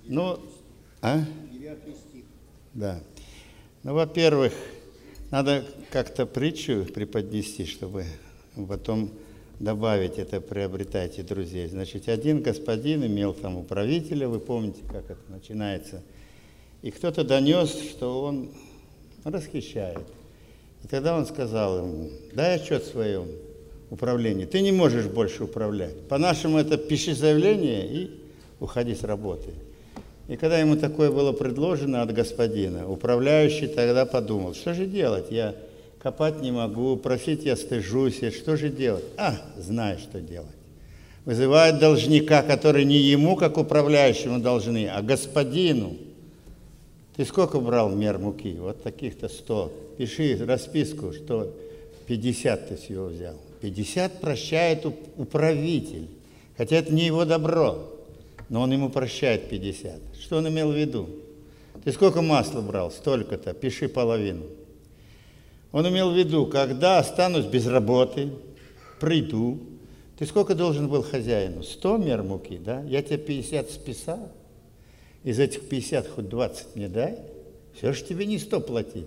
Ну, а? 9 стих. Да. Ну, во-первых, надо как-то притчу преподнести, чтобы потом добавить это «приобретайте друзей». Значит, один господин имел там управителя, вы помните, как это начинается, и кто-то донес, что он расхищает. И тогда он сказал ему: дай отчет в своем управлении, ты не можешь больше управлять. По-нашему это пиши заявление и уходи с работы. И когда ему такое было предложено от господина, управляющий тогда подумал: что же делать? Я копать не могу, просить я стыжусь, что же делать? Знаю, что делать. Вызывает должника, который не ему, как управляющему, должны, а господину. Ты сколько брал мер муки? Вот таких-то 100. Пиши расписку, что 50 ты всего взял. 50 прощает управитель, хотя это не его добро, но он ему прощает 50. Что он имел в виду? Ты сколько масла брал? Столько-то, пиши половину. Он имел в виду: когда останусь без работы, приду. Ты сколько должен был хозяину? 100 мер муки, да? Я тебе 50 списал. Из этих 50 хоть 20 мне дай. Все же тебе не 100 платить.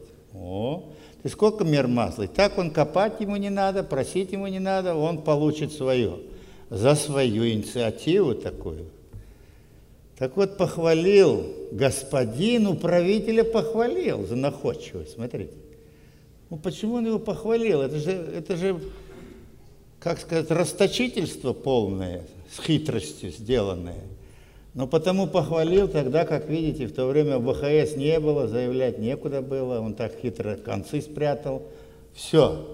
Ты сколько мер масла? И так он копать ему не надо, просить ему не надо, он получит свое. За свою инициативу такую. Так вот, похвалил господин управителя, похвалил за находчивость. Смотрите. Почему он его похвалил? Это же, как сказать, расточительство полное, с хитростью сделанное. Но потому похвалил тогда, как видите, в то время ВХС не было, заявлять некуда было, он так хитро концы спрятал. Все.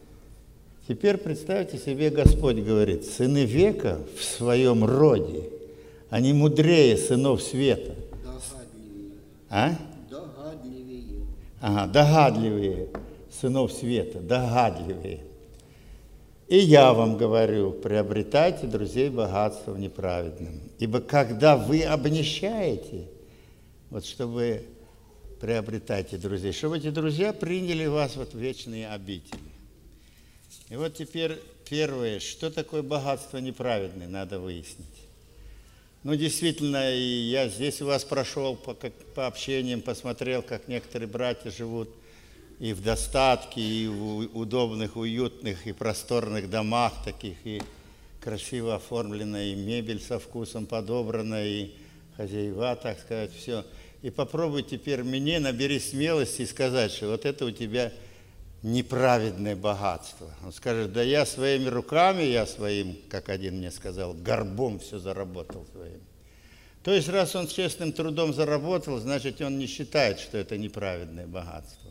Теперь представьте себе, Господь говорит: сыны века в своем роде, они мудрее сынов света. Догадливее. Догадливее сынов света, догадливее. И я вам говорю: приобретайте друзей богатством неправедным. Ибо когда вы обнищаете, вот чтобы приобретайте друзей, чтобы эти друзья приняли вас в вечные обители. И вот теперь первое, что такое богатство неправедное, надо выяснить. Действительно, и я здесь у вас прошел по общениям, посмотрел, как некоторые братья живут и в достатке, и в удобных, уютных и просторных домах таких, и красиво оформлена, и мебель со вкусом подобрана, и хозяева, так сказать, все. И попробуй теперь мне, набери смелости и сказать, что вот это у тебя неправедное богатство. Он скажет: да я своими руками, я своим, как один мне сказал, горбом все заработал своим. То есть, раз он честным трудом заработал, значит, он не считает, что это неправедное богатство.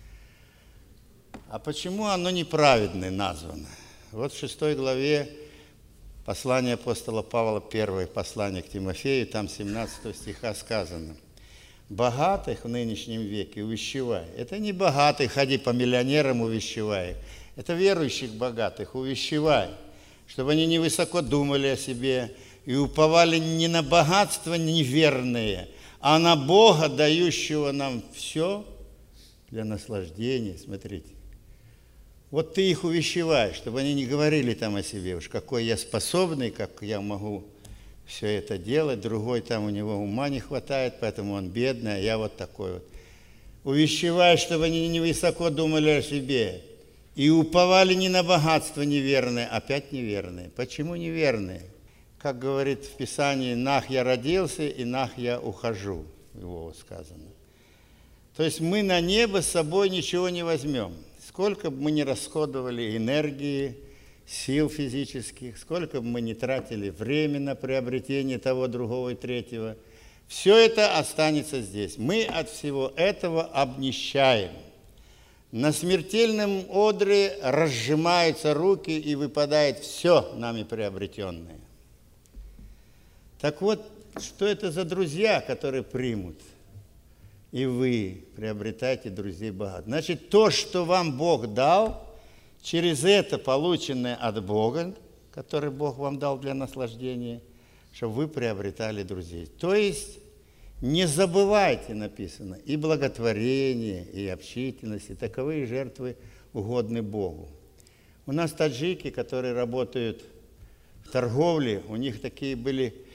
А почему оно неправедное названо? Вот в 6 главе послания апостола Павла, первое послание к Тимофею, там 17 стиха сказано: богатых в нынешнем веке увещевай. Это не богатых, ходи по миллионерам увещевай. Это верующих богатых увещевай, чтобы они невысоко думали о себе и уповали не на богатство неверное, а на Бога, дающего нам все для наслаждения. Смотрите. Вот ты их увещеваешь, чтобы они не говорили там о себе, уж какой я способный, как я могу все это делать, другой там у него ума не хватает, поэтому он бедный, а я вот такой вот. Увещевай, чтобы они невысоко думали о себе и уповали не на богатство неверное, опять неверное. Почему неверное? Как говорит в Писании: нах я родился и нах я ухожу, его сказано. То есть мы на небо с собой ничего не возьмем. Сколько бы мы ни расходовали энергии, сил физических, сколько бы мы ни тратили время на приобретение того, другого и третьего, все это останется здесь. Мы от всего этого обнищаем. На смертельном одре разжимаются руки и выпадает все нами приобретенное. Так вот, что это за друзья, которые примут? И вы приобретаете друзей богатых. Значит, то, что вам Бог дал, через это полученное от Бога, который Бог вам дал для наслаждения, чтобы вы приобретали друзей. То есть не забывайте, написано, и благотворение, и общительность, и таковые жертвы угодны Богу. У нас таджики, которые работают в торговле, у них такие были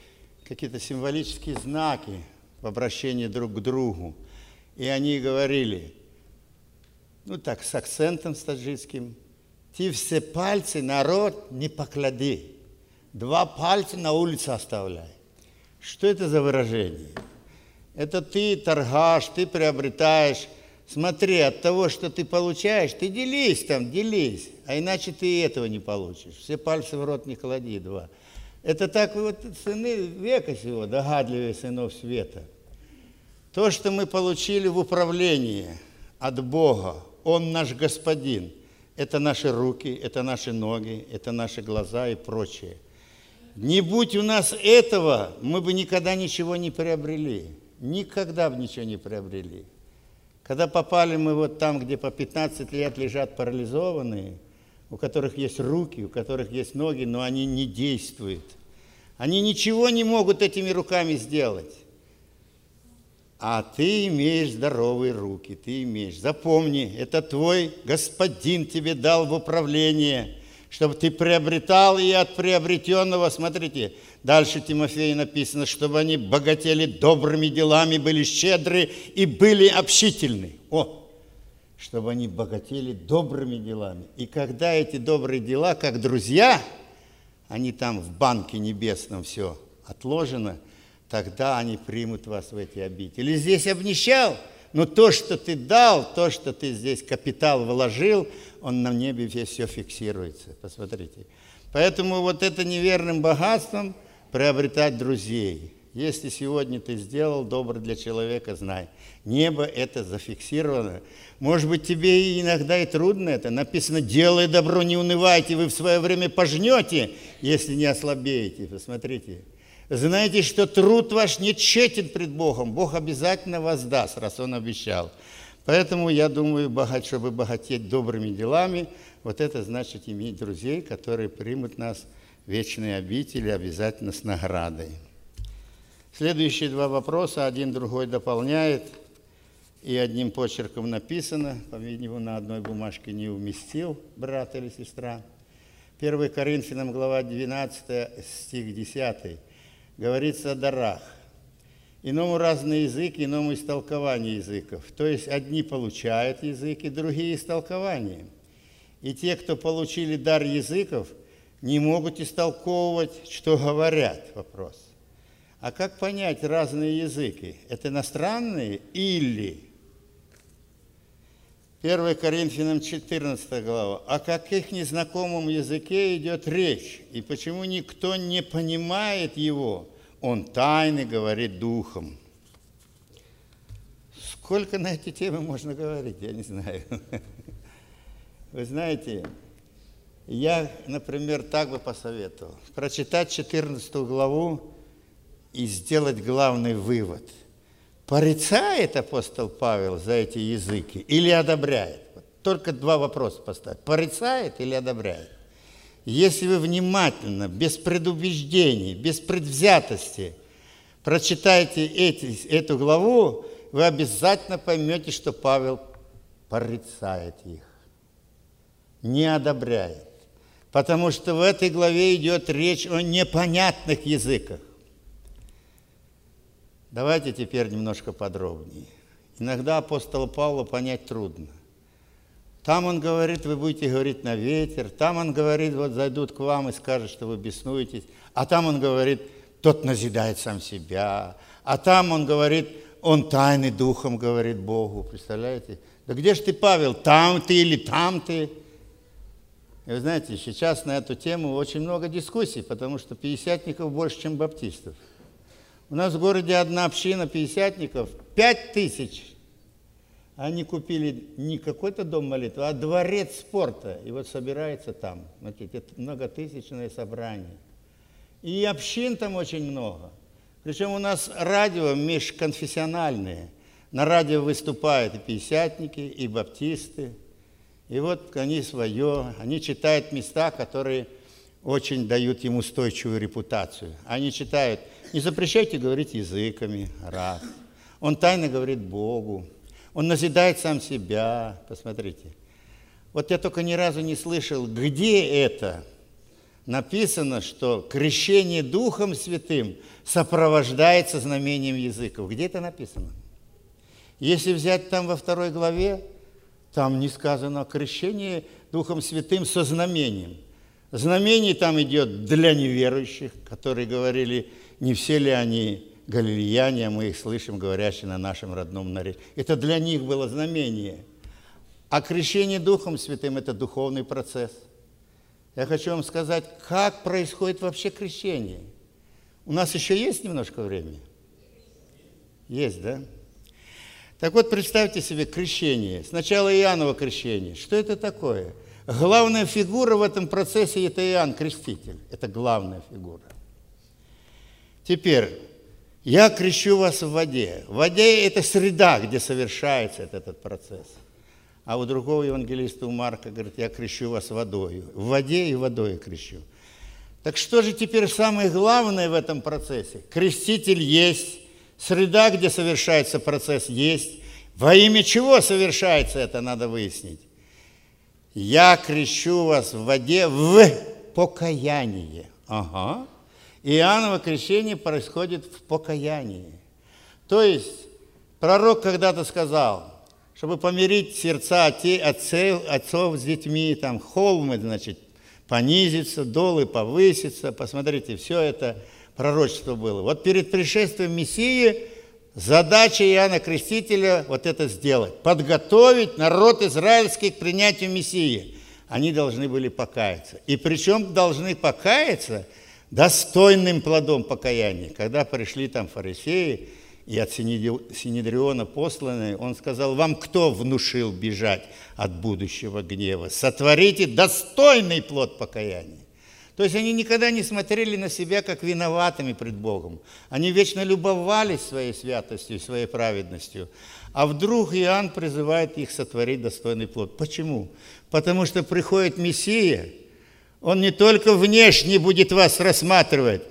какие-то символические знаки в обращении друг к другу. И они говорили, ну так, с акцентом с таджикским, «Ты все пальцы, народ, не поклади, 2 пальца на улице оставляй». Что это за выражение? Это ты торгаш, ты приобретаешь. Смотри, от того, что ты получаешь, ты делись там, делись, а иначе ты и этого не получишь. Все пальцы в рот не клади, 2. Это так вот сыны века сего, догадливые сынов света. То, что мы получили в управлении от Бога, Он наш Господин, это наши руки, это наши ноги, это наши глаза и прочее. Не будь у нас этого, мы бы никогда ничего не приобрели. Никогда бы ничего не приобрели. Когда попали мы вот там, где по 15 лет лежат парализованные, у которых есть руки, у которых есть ноги, но они не действуют. Они ничего не могут этими руками сделать. А ты имеешь здоровые руки, ты имеешь. Запомни, это твой Господин тебе дал в управление, чтобы ты приобретал, и от приобретенного, смотрите, дальше Тимофею написано, чтобы они богатели добрыми делами, были щедры и были общительны. Чтобы они богатели добрыми делами. И когда эти добрые дела, как друзья, они там в банке небесном все отложено, тогда они примут вас в эти обители. Здесь обнищал, но то, что ты дал, то, что ты здесь капитал вложил, он на небе все фиксируется. Посмотрите. Поэтому вот это неверным богатством приобретать друзей. Если сегодня ты сделал добро для человека, знай, небо это зафиксировано. Может быть, тебе иногда и трудно это. Написано, делай добро, не унывайте, вы в свое время пожнете, если не ослабеете. Посмотрите. Знаете, что труд ваш не тщетен пред Богом. Бог обязательно воздаст, раз Он обещал. Поэтому я думаю, чтобы богатеть добрыми делами, вот это значит иметь друзей, которые примут нас в вечные обители, обязательно с наградой. Следующие 2 вопроса, один другой дополняет, и одним почерком написано, по-видимому, на одной бумажке не уместил брат или сестра. 1 Коринфянам, глава 12, стих 10, говорится о дарах. Иному разный язык, иному истолкование языков. То есть одни получают языки, другие истолкования. И те, кто получили дар языков, не могут истолковывать, что говорят. Вопрос. А как понять разные языки? Это иностранные или? 1 Коринфянам 14 глава. О каких незнакомом языке идет речь? И почему никто не понимает его? Он тайны говорит духом. Сколько на эти темы можно говорить, я не знаю. Вы знаете, я, например, так бы посоветовал. Прочитать 14 главу и сделать главный вывод. Порицает апостол Павел за эти языки или одобряет? Только 2 вопроса поставить. Порицает или одобряет? Если вы внимательно, без предубеждений, без предвзятости прочитаете эту главу, вы обязательно поймете, что Павел порицает их, не одобряет. Потому что в этой главе идет речь о непонятных языках. Давайте теперь немножко подробнее. Иногда апостола Павла понять трудно. Там он говорит, вы будете говорить на ветер. Там он говорит, вот зайдут к вам и скажут, что вы беснуетесь. А там он говорит, тот назидает сам себя. А там он говорит, он тайный духом говорит Богу. Представляете? Да где же ты, Павел, там ты или там ты? И вы знаете, сейчас на эту тему очень много дискуссий, потому что пятидесятников больше, чем баптистов. У нас в городе одна община пятидесятников, 5000. Они купили не какой-то дом молитвы, а дворец спорта. И вот собирается там. Смотрите, это многотысячное собрание. И общин там очень много. Причем у нас радио межконфессиональное. На радио выступают и пятидесятники, и баптисты. И вот они свое, они читают места, которые очень дают им устойчивую репутацию. Они читают, не запрещайте говорить языками, раз. Он тайно говорит Богу. Он назидает сам себя. Посмотрите. Вот я только ни разу не слышал, где это написано, что крещение Духом Святым сопровождается знамением языков. Где это написано? Если взять там во 2 главе, там не сказано о крещении Духом Святым со знамением. Знамение там идет для неверующих, которые говорили, не все ли они галилеяне, а мы их слышим, говорящие на нашем родном наречии. Это для них было знамение. А крещение Духом Святым – это духовный процесс. Я хочу вам сказать, как происходит вообще крещение. У нас еще есть немножко времени? Есть, да? Так вот, представьте себе крещение. Сначала Иоанново крещение. Что это такое? Главная фигура в этом процессе – это Иоанн Креститель. Это главная фигура. Теперь, я крещу вас в воде. В воде – это среда, где совершается этот процесс. А у другого евангелиста, у Марка, говорит, я крещу вас водою. В воде и водой крещу. Так что же теперь самое главное в этом процессе? Креститель есть, среда, где совершается процесс, есть. Во имя чего совершается это, надо выяснить. Я крещу вас в воде в покаянии. Ага. Иоанново крещение происходит в покаянии. То есть пророк когда-то сказал, чтобы помирить сердца отцов с детьми, там холмы, значит, понизится, долы повысится. Посмотрите, все это пророчество было. Вот перед пришествием Мессии задача Иоанна Крестителя вот это сделать. Подготовить народ израильский к принятию Мессии. Они должны были покаяться. И причем должны покаяться достойным плодом покаяния. Когда пришли там фарисеи и от Синедриона посланные, он сказал, вам кто внушил бежать от будущего гнева? Сотворите достойный плод покаяния. То есть они никогда не смотрели на себя как виноватыми пред Богом. Они вечно любовались своей святостью, своей праведностью. А вдруг Иоанн призывает их сотворить достойный плод. Почему? Потому что приходит Мессия, он не только внешне будет вас рассматривать,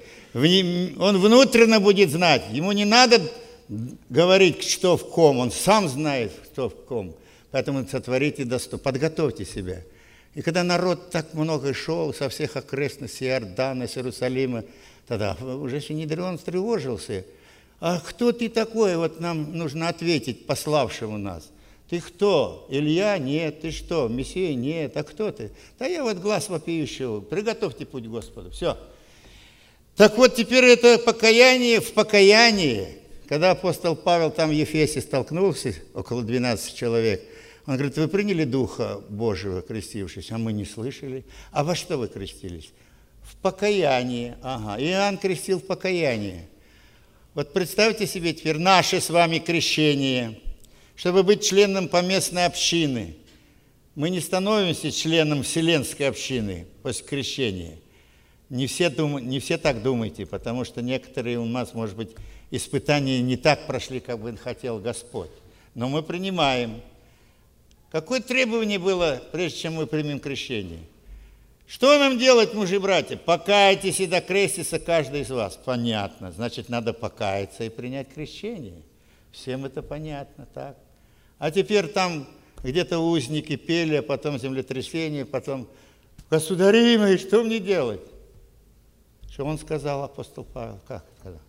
он внутренно будет знать. Ему не надо говорить, что в ком, он сам знает, что в ком. Поэтому сотворите достойно, подготовьте себя. И когда народ так много шел со всех окрестностей Иордана, с Иерусалима, тогда уже Синедрион встревожился. А кто ты такой? Вот нам нужно ответить пославшему нас. Ты кто? Илья? Нет. Ты что? Мессия? Нет. А кто ты? Да я вот глаз вопиющего. Приготовьте путь к Господу. Все. Так вот, теперь это покаяние в покаянии. Когда апостол Павел там в Ефесе столкнулся, около 12 человек, он говорит, вы приняли Духа Божьего, крестившись, а мы не слышали. А во что вы крестились? В покаянии. Ага. Иоанн крестил в покаянии. Вот представьте себе теперь наше с вами крещение. Чтобы быть членом поместной общины, мы не становимся членом вселенской общины после крещения. Не все так думайте, потому что некоторые у нас, может быть, испытания не так прошли, как бы хотел Господь. Но мы принимаем. Какое требование было, прежде чем мы примем крещение? Что нам делать, мужи и братья? Покайтесь и докрестится каждый из вас. Понятно. Значит, надо покаяться и принять крещение. Всем это понятно, так? А теперь там где-то узники пели, а потом землетрясение, потом государи мои, что мне делать? Что он сказал, апостол Павел? Как сказал?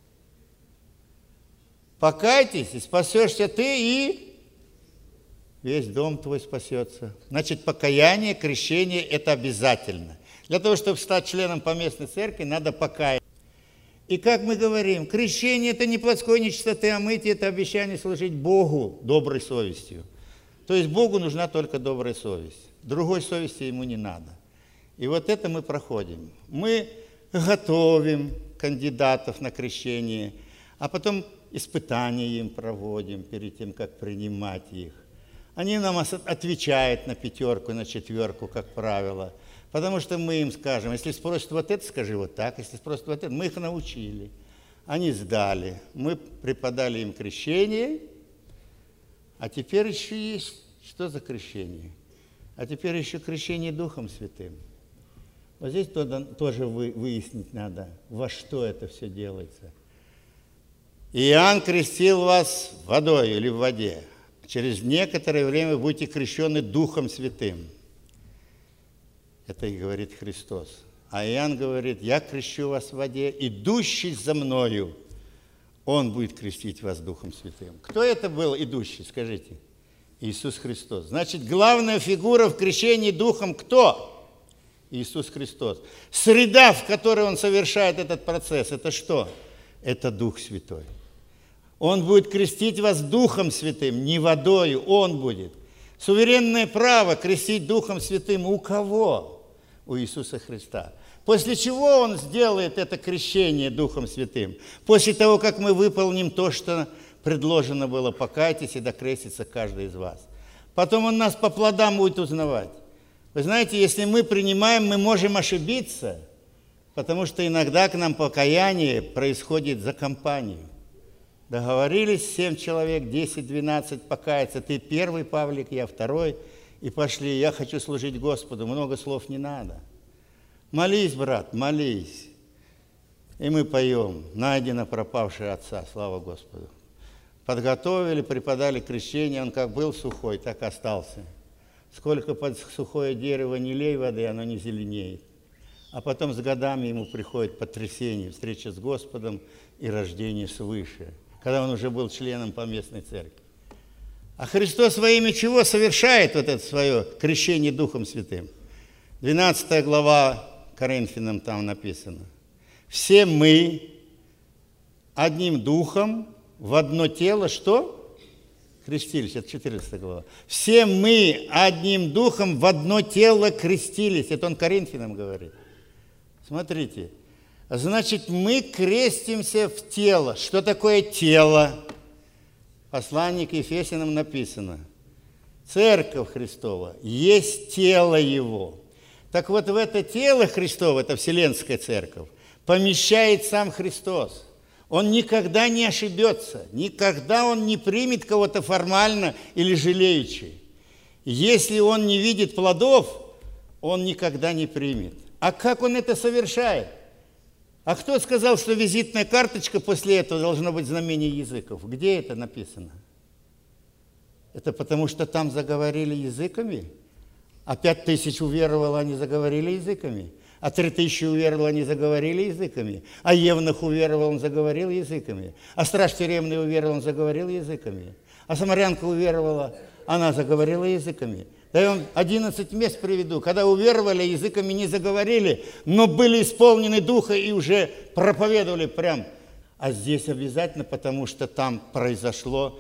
Покайтесь, и спасешься ты, и весь дом твой спасется. Значит, покаяние, крещение – это обязательно. Для того, чтобы стать членом поместной церкви, надо покаяться. И как мы говорим, крещение – это не плотской нечистоты, а мытье – это обещание служить Богу доброй совестью. То есть Богу нужна только добрая совесть. Другой совести ему не надо. И вот это мы проходим. Мы готовим кандидатов на крещение, а потом испытания им проводим перед тем, как принимать их. Они нам отвечают на 5, на 4, как правило. Потому что мы им скажем, если спросят вот это, скажи вот так, если спросят вот это, мы их научили. Они сдали, мы преподали им крещение, а теперь еще есть, что за крещение? А теперь еще крещение Духом Святым. Вот здесь тоже выяснить надо, во что это все делается. Иоанн крестил вас водой или в воде. Через некоторое время будете крещены Духом Святым. Это и говорит Христос. А Иоанн говорит: я крещу вас в воде, идущий за мною, он будет крестить вас Духом Святым. Кто это был идущий, скажите? Иисус Христос. Значит, главная фигура в крещении Духом кто? Иисус Христос. Среда, в которой Он совершает этот процесс, это что? Это Дух Святой. Он будет крестить вас Духом Святым, не водою, Он будет. Суверенное право крестить Духом Святым у кого? У Иисуса Христа. После чего Он сделает это крещение Духом Святым? После того, как мы выполним то, что предложено было: покайтесь и докрестится каждый из вас. Потом Он нас по плодам будет узнавать. Вы знаете, если мы принимаем, мы можем ошибиться, потому что иногда к нам покаяние происходит за компанию. Договорились 7 человек, 10, 12 покаяться. Ты первый, Павлик, я второй. И пошли: я хочу служить Господу, много слов не надо. Молись, брат, молись. И мы поем: найдено пропавшее отца, слава Господу. Подготовили, преподали крещение, он как был сухой, так и остался. Сколько под сухое дерево не лей воды, оно не зеленеет. А потом с годами ему приходит потрясение, встреча с Господом и рождение свыше, когда он уже был членом поместной церкви. А Христос во имя чего совершает вот это свое крещение Духом Святым? 12 глава Коринфянам там написано: все мы одним духом в одно тело, что? Крестились, это 14 глава. Все мы одним духом в одно тело крестились. Это он Коринфянам говорит. Смотрите, значит, мы крестимся в тело. Что такое тело? Послание к Ефесянам написано: Церковь Христова есть тело Его. Так вот, в это тело Христово, это Вселенская Церковь, помещает сам Христос. Он никогда не ошибется, никогда он не примет кого-то формально или жалеючи. Если он не видит плодов, он никогда не примет. А как он это совершает? А кто сказал, что визитная карточка после этого должно быть знамение языков? Где это написано? Это потому, что там заговорили языками? А 5000 уверовало, они заговорили языками? А 3000 уверовал, они заговорили языками. А Евнух уверовал, он заговорил языками. А страж тюремный уверовал, он заговорил языками. А самарянка уверовала, она заговорила языками. Да я вам 11 мест приведу, когда уверовали, языками не заговорили, но были исполнены Духа и уже проповедовали прям. А здесь обязательно, потому что там произошло,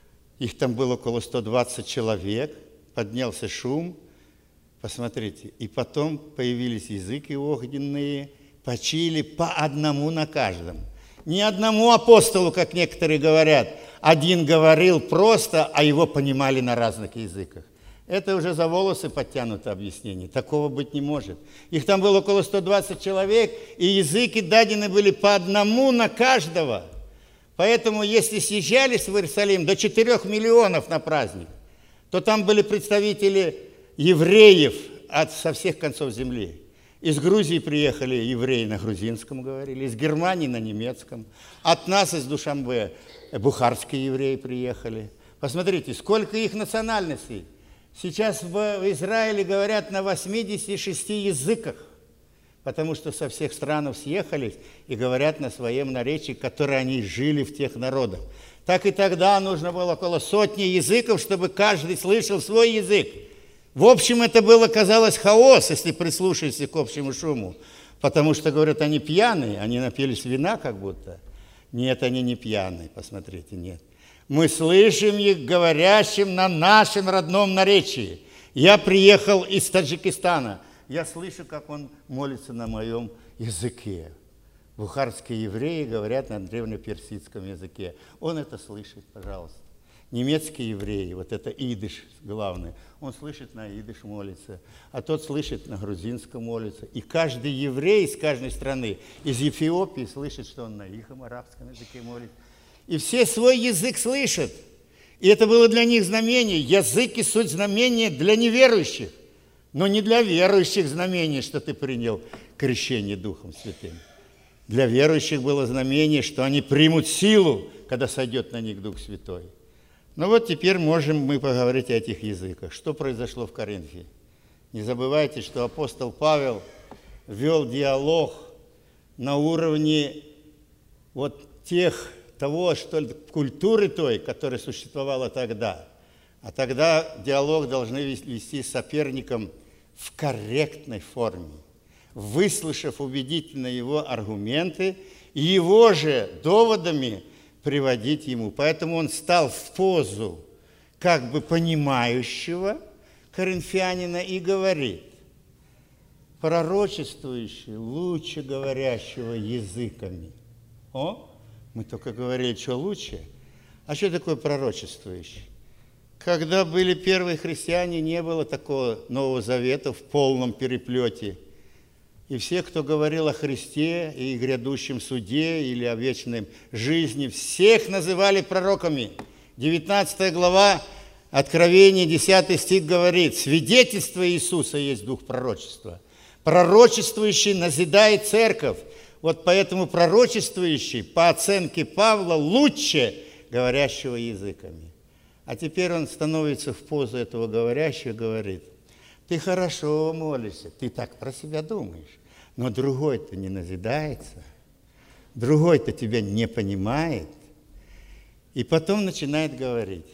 их там было около 120 человек, поднялся шум. Посмотрите, и потом появились языки огненные, почили по одному на каждом. Не одному апостолу, как некоторые говорят, один говорил просто, а его понимали на разных языках. Это уже за волосы подтянуто объяснение, такого быть не может. Их там было около 120 человек, и языки дадены были по одному на каждого. Поэтому, если съезжались в Иерусалим до 4 миллионов на праздник, то там были представители евреев со всех концов земли. Из Грузии приехали евреи на грузинском говорили, из Германии на немецком. От нас из Душанбе бухарские евреи приехали. Посмотрите, сколько их национальностей. Сейчас в Израиле говорят на 86 языках, потому что со всех стран съехались и говорят на своем наречии, которое они жили в тех народах. Так и тогда нужно было около 100 языков, чтобы каждый слышал свой язык. В общем, это было, казалось, хаос, если прислушаешься к общему шуму. Потому что, говорят, они пьяные, они напились вина как будто. Нет, они не пьяные, посмотрите, нет. Мы слышим их говорящим на нашем родном наречии. Я приехал из Таджикистана. Я слышу, как он молится на моем языке. Бухарские евреи говорят на древнеперсидском языке. Он это слышит, пожалуйста. Немецкие евреи, вот это идиш главный, он слышит на идиш молится, а тот слышит на грузинском молится. И каждый еврей из каждой страны, из Эфиопии, слышит, что он на их арабском языке молится. И все свой язык слышат. И это было для них знамение. Язык и суть знамения для неверующих, но не для верующих знамение, что ты принял крещение Духом Святым. Для верующих было знамение, что они примут силу, когда сойдет на них Дух Святой. Ну вот теперь можем мы поговорить о этих языках. Что произошло в Коринфе? Не забывайте, что апостол Павел вел диалог на уровне вот того, что культуры той, которая существовала тогда. А тогда диалог должны вести с соперником в корректной форме, выслушав убедительно его аргументы и его же доводами приводить ему. Поэтому он стал в позу как бы понимающего коринфянина и говорит: пророчествующий лучше говорящего языками. Мы только говорили, что лучше. А что такое пророчествующий? Когда были первые христиане, не было такого Нового Завета в полном переплете. И все, кто говорил о Христе и грядущем суде или о вечной жизни, всех называли пророками. 19 глава Откровения, 10 стих говорит: свидетельство Иисуса есть дух пророчества. Пророчествующий назидает церковь. Вот поэтому пророчествующий, по оценке Павла, лучше говорящего языками. А теперь он становится в позу этого говорящего и говорит: ты хорошо молишься, ты так про себя думаешь, но другой-то не назидается, другой-то тебя не понимает. И потом начинает говорить.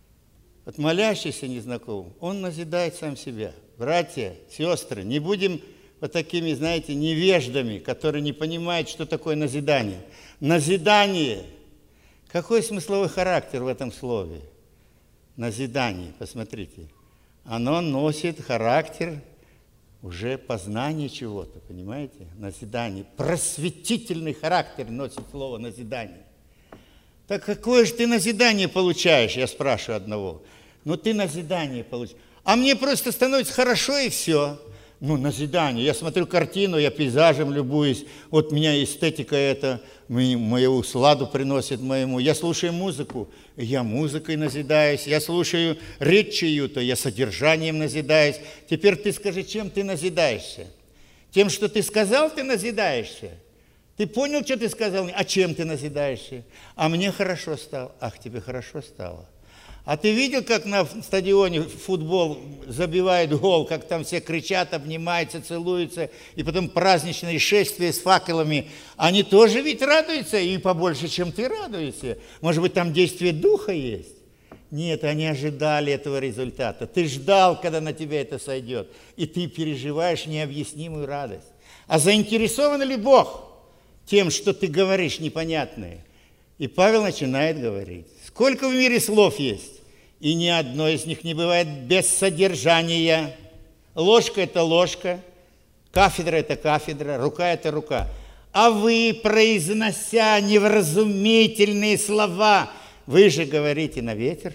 Вот молящийся незнакомый, он назидает сам себя. Братья, сестры, не будем вот такими, знаете, невеждами, которые не понимают, что такое назидание. Назидание. Какой смысловой характер в этом слове? Назидание, посмотрите. Оно носит характер уже познания чего-то, понимаете? Назидание. Просветительный характер носит слово назидание. Так какое же ты назидание получаешь, я спрашиваю одного. Ну ты назидание получаешь. А мне просто становится хорошо и все. Назидание. Я смотрю картину, я пейзажем любуюсь. Вот меня эстетика эта, мою сладу приносит моему. Я слушаю музыку, я музыкой назидаюсь. Я слушаю речь чью-то, я содержанием назидаюсь. Теперь ты скажи, чем ты назидаешься? Тем, что ты сказал, ты назидаешься? Ты понял, что ты сказал? А чем ты назидаешься? А мне хорошо стало. Ах, тебе хорошо стало. А ты видел, как на стадионе футбол забивает гол, как там все кричат, обнимаются, целуются, и потом праздничное шествие с факелами. Они тоже ведь радуются, и побольше, чем ты радуешься. Может быть, там действие духа есть? Нет, они ожидали этого результата. Ты ждал, когда на тебя это сойдет, и ты переживаешь необъяснимую радость. А заинтересован ли Бог тем, что ты говоришь непонятное? И Павел начинает говорить. Сколько в мире слов есть? И ни одно из них не бывает без содержания. Ложка – это ложка, кафедра – это кафедра, рука – это рука. А вы, произнося невразумительные слова, вы же говорите на ветер.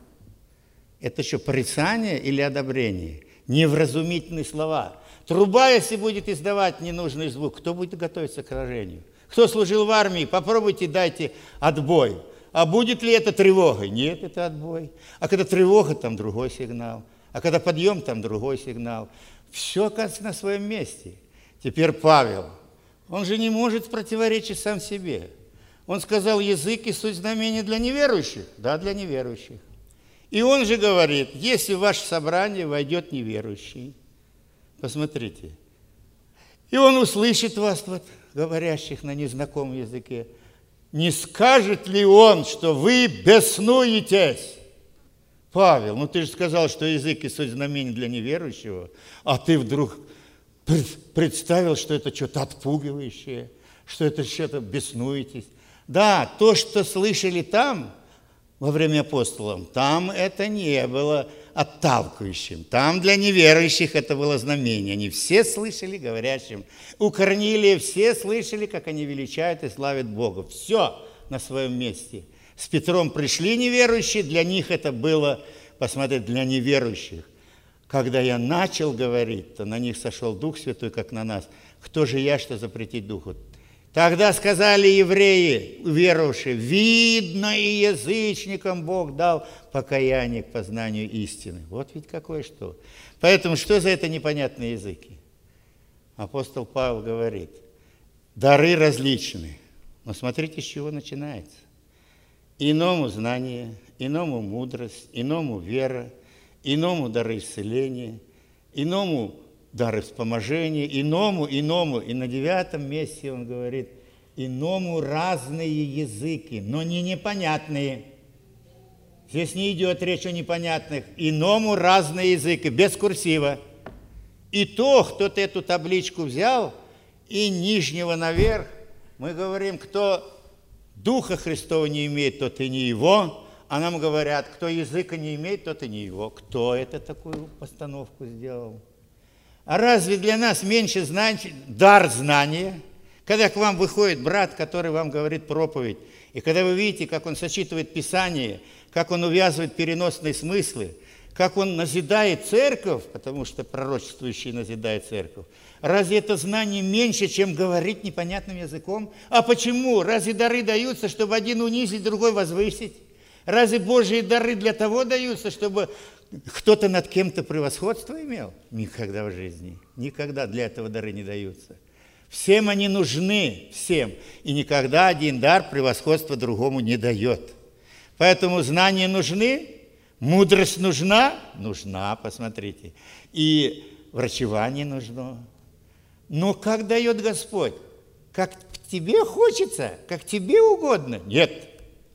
Это что, порицание или одобрение? Невразумительные слова. Труба, если будет издавать ненужный звук, кто будет готовиться к сражению? Кто служил в армии, попробуйте, дайте отбой. А будет ли это тревогой? Нет, это отбой. А когда тревога, там другой сигнал. А когда подъем, там другой сигнал. Все оказывается на своем месте. Теперь Павел, он же не может противоречить сам себе. Он сказал, язык и суть знамения для неверующих. Да, для неверующих. И он же говорит, если в ваше собрание войдет неверующий, посмотрите, и он услышит вас, вот, говорящих на незнакомом языке, не скажет ли он, что вы беснуетесь? Павел, ну ты же сказал, что язык и суть знамения для неверующего, а ты вдруг представил, что это что-то отпугивающее, что это что-то беснуетесь. Да, то, что слышали там, во время апостолов, там это не было отталкивающим. Там для неверующих это было знамение. Они все слышали говорящим. У Корнилия все слышали, как они величают и славят Бога. Все на своем месте. С Петром пришли неверующие, для них это было, посмотреть, для неверующих. Когда я начал говорить, то на них сошел Дух Святой, как на нас. Кто же я, что запретить Духу? Тогда сказали евреи, веровавшие, видно, и язычникам Бог дал покаяние к познанию истины. Вот ведь какое что. Поэтому что за это непонятные языки? Апостол Павел говорит, дары различны. Но смотрите, с чего начинается. Иному знание, иному мудрость, иному вера, иному дары исцеления, иному дары вспоможения, иному. И на 9 месте он говорит, иному разные языки, но не непонятные. Здесь не идет речь о непонятных. Иному разные языки, без курсива. И то, кто-то эту табличку взял, и нижнего наверх, мы говорим, кто Духа Христова не имеет, тот и не его. А нам говорят, кто языка не имеет, тот и не его. Кто это такую постановку сделал? А разве для нас меньше дар знания? Когда к вам выходит брат, который вам говорит проповедь, и когда вы видите, как он сочетывает Писание, как он увязывает переносные смыслы, как он назидает церковь, потому что пророчествующий назидает церковь, разве это знание меньше, чем говорить непонятным языком? А почему? Разве дары даются, чтобы один унизить, другой возвысить? Разве Божьи дары для того даются, чтобы кто-то над кем-то превосходство имел? Никогда в жизни. Никогда для этого дары не даются. Всем они нужны, всем. И никогда один дар превосходства другому не дает. Поэтому знания нужны, мудрость нужна, посмотрите. И врачевание нужно. Но как дает Господь? Как тебе хочется, как тебе угодно? Нет.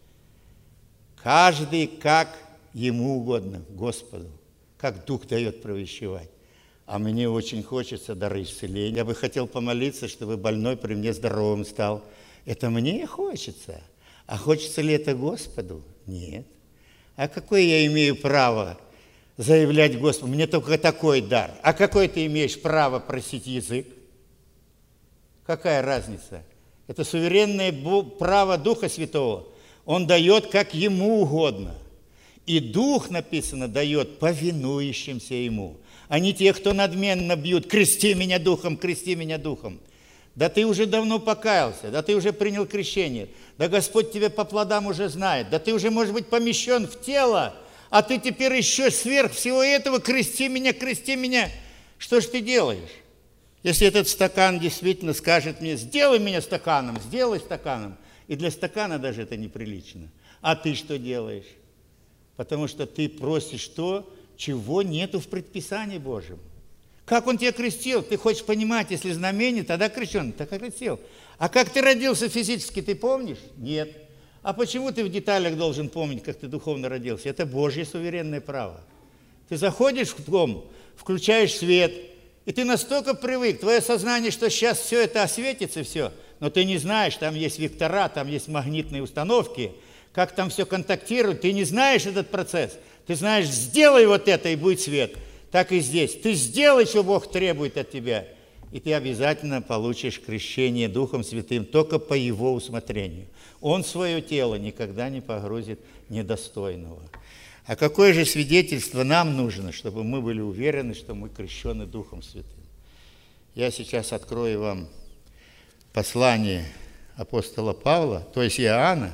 Каждый как ему угодно, Господу, как Дух дает провещевать. А мне очень хочется дары исцеления. Я бы хотел помолиться, чтобы больной при мне здоровым стал. Это мне хочется. А хочется ли это Господу? Нет. А какое я имею право заявлять Господу? Мне только такой дар. А какой ты имеешь право просить язык? Какая разница? Это суверенное право Духа Святого. Он дает, как ему угодно. И Дух, написано, дает повинующимся ему. А не те, кто надменно бьют: крести меня Духом, крести меня Духом. Да ты уже давно покаялся, да ты уже принял крещение, да Господь тебя по плодам уже знает, да ты уже, может быть, помещен в тело, а ты теперь еще сверх всего этого: крести меня, крести меня. Что ж ты делаешь? Если этот стакан действительно скажет мне: сделай меня стаканом, сделай стаканом, и для стакана даже это неприлично. А ты что делаешь? Потому что ты просишь то, чего нету в предписании Божьем. Как Он тебя крестил? Ты хочешь понимать, если знамение, тогда крещен, так крестил. А как ты родился физически, ты помнишь? Нет. А почему ты в деталях должен помнить, как ты духовно родился? Это Божье суверенное право. Ты заходишь в дом, включаешь свет, и ты настолько привык, твое сознание, что сейчас все это осветится, все, но ты не знаешь, там есть вектора, там есть магнитные установки, как там все контактирует, ты не знаешь этот процесс. Ты знаешь, сделай вот это, и будет свет. Так и здесь. Ты сделай, что Бог требует от тебя, и ты обязательно получишь крещение Духом Святым только по Его усмотрению. Он свое тело никогда не погрузит недостойного. А какое же свидетельство нам нужно, чтобы мы были уверены, что мы крещены Духом Святым? Я сейчас открою вам послание апостола Павла, то есть Иоанна.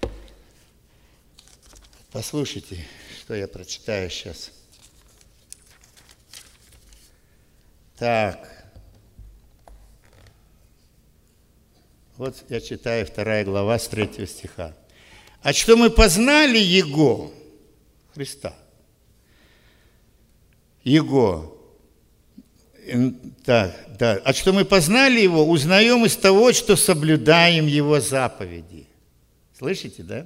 Послушайте, что я прочитаю сейчас. Так. Вот я читаю 2 глава с 3 стиха. «А что мы познали Его, Христа, Его, а что мы познали Его, узнаем из того, что соблюдаем Его заповеди». Слышите, да?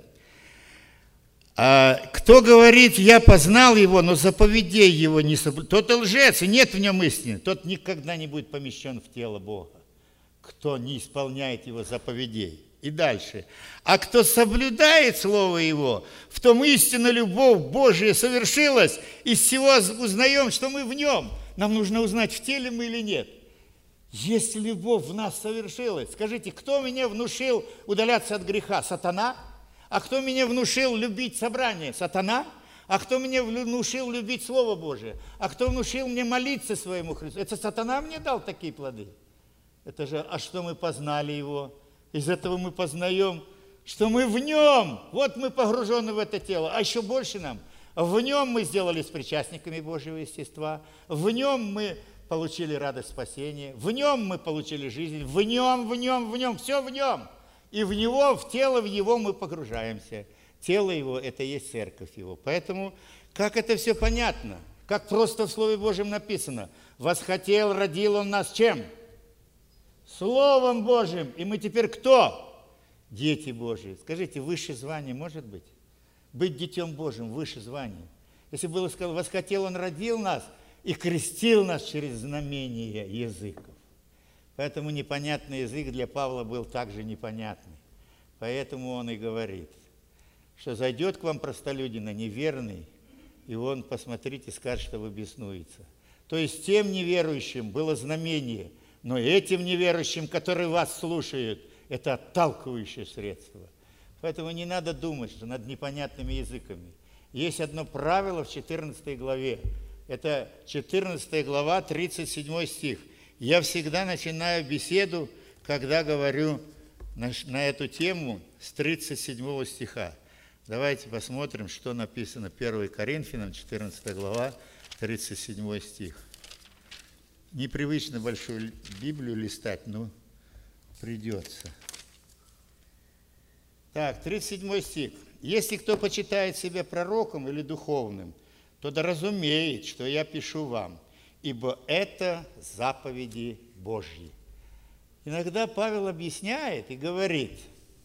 А кто говорит: я познал Его, но заповедей Его не соблюдаю, тот лжец, и нет в нем истины, тот никогда не будет помещен в тело Бога. Кто не исполняет Его заповедей. И дальше. А кто соблюдает Слово Его, в том истинно любовь Божия совершилась, из всего узнаем, что мы в Нем. Нам нужно узнать, в теле мы или нет. Если любовь в нас совершилась, скажите, кто меня внушил удаляться от греха? Сатана? А кто меня внушил любить собрание? Сатана? А кто меня внушил любить Слово Божие? А кто внушил мне молиться своему Христу? Это сатана мне дал такие плоды. Это же, а что мы познали Его? Из этого мы познаем, что мы в Нем. Вот мы погружены в это тело. А еще больше нам. В Нем мы сделались причастниками Божьего естества. В Нем мы получили радость спасения. В Нем мы получили жизнь. В Нем, все в Нем. И в Него, в тело, в Его мы погружаемся. Тело Его – это и есть церковь Его. Поэтому, как это все понятно? Как просто в Слове Божьем написано. Восхотел, родил Он нас чем? Словом Божьим. И мы теперь кто? Дети Божьи. Скажите, выше звание может быть? Быть детем Божьим выше звания. Если было сказано, восхотел Он, родил нас и крестил нас через знамение языков. Поэтому непонятный язык для Павла был также непонятный. Поэтому он и говорит, что зайдет к вам простолюдина неверный, и он, посмотрите, скажет, что вы беснуется. То есть тем неверующим было знамение, но этим неверующим, которые вас слушают, это отталкивающее средство. Поэтому не надо думать, что над непонятными языками. Есть одно правило в 14 главе. Это 14 глава, 37 стих. Я всегда начинаю беседу, когда говорю на эту тему с 37 стиха. Давайте посмотрим, что написано 1 Коринфянам, 14 глава, 37 стих. Непривычно большую Библию листать, но придется. Так, 37 стих. «Если кто почитает себя пророком или духовным, то да разумеет, что я пишу вам, ибо это заповеди Божьи». Иногда Павел объясняет и говорит,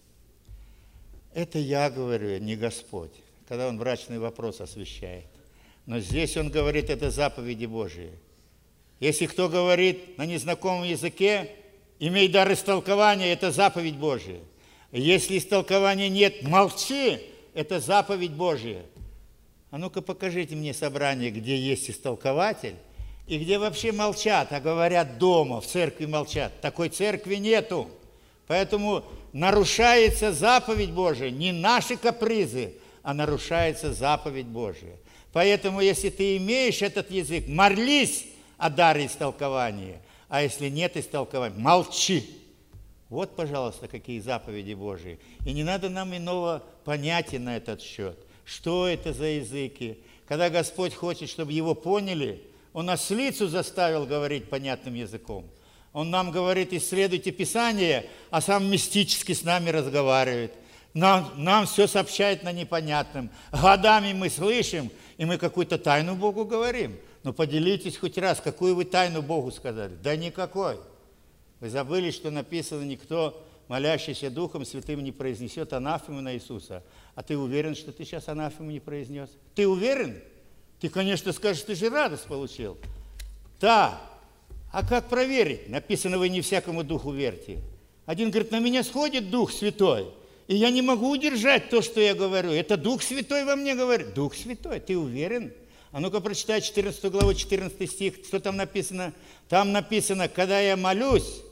это я говорю, не Господь, когда он брачный вопрос освещает. Но здесь он говорит, это заповеди Божьи. Если кто говорит на незнакомом языке, имей дар истолкования, это заповедь Божья. Если истолкования нет, молчи, это заповедь Божья. А ну-ка покажите мне собрание, где есть истолкователь, и где вообще молчат, а говорят дома, в церкви молчат. Такой церкви нету. Поэтому нарушается заповедь Божия, не наши капризы, а нарушается заповедь Божия. Поэтому, если ты имеешь этот язык, молись о даре истолкования, а если нет истолкования, молчи. Вот, пожалуйста, какие заповеди Божии. И не надо нам иного понятия на этот счет. Что это за языки? Когда Господь хочет, чтобы его поняли, Он ослицу заставил говорить понятным языком. Он нам говорит, исследуйте Писание, а сам мистически с нами разговаривает. Нам все сообщает на непонятном. Годами мы слышим, и мы какую-то тайну Богу говорим. Но поделитесь хоть раз, какую вы тайну Богу сказали. Да никакой. Вы забыли, что написано, никто, молящийся Духом Святым, не произнесет анафему на Иисуса. А ты уверен, что ты сейчас анафему не произнес? Ты уверен? Ты, конечно, скажешь, ты же радость получил. Да. А как проверить? Написано, вы не всякому духу верьте. Один говорит, на меня сходит Дух Святой, и я не могу удержать то, что я говорю. Это Дух Святой во мне говорит. Дух Святой, ты уверен? А ну-ка прочитай 14 главу, 14 стих. Что там написано? Там написано, когда я молюсь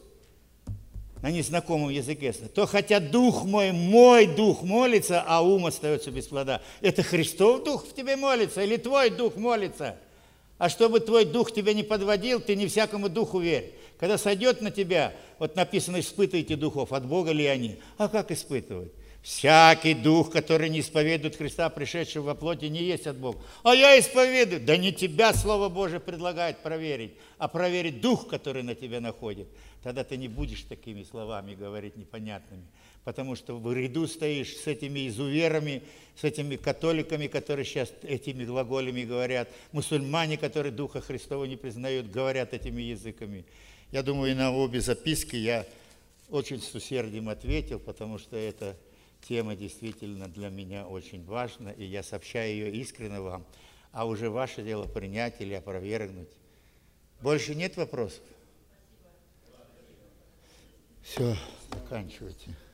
на незнакомом языке, то хотя дух мой дух молится, а ум остается без плода. Это Христов дух в тебе молится или твой дух молится? А чтобы твой дух тебя не подводил, ты не всякому духу верь. Когда сойдет на тебя, вот написано, испытывайте духов, от Бога ли они. А как испытывать? Всякий дух, который не исповедует Христа, пришедшего во плоти, не есть от Бога. А я исповедую. Да не тебя Слово Божие предлагает проверить, а проверить дух, который на тебя находит. Тогда ты не будешь такими словами говорить непонятными. Потому что в ряду стоишь с этими изуверами, с этими католиками, которые сейчас этими глаголями говорят, мусульмане, которые Духа Христова не признают, говорят этими языками. Я думаю, и на обе записки я очень с усердием ответил, потому что эта тема действительно для меня очень важна, и я сообщаю ее искренне вам. А уже ваше дело принять или опровергнуть. Больше нет вопросов? Все, заканчивайте.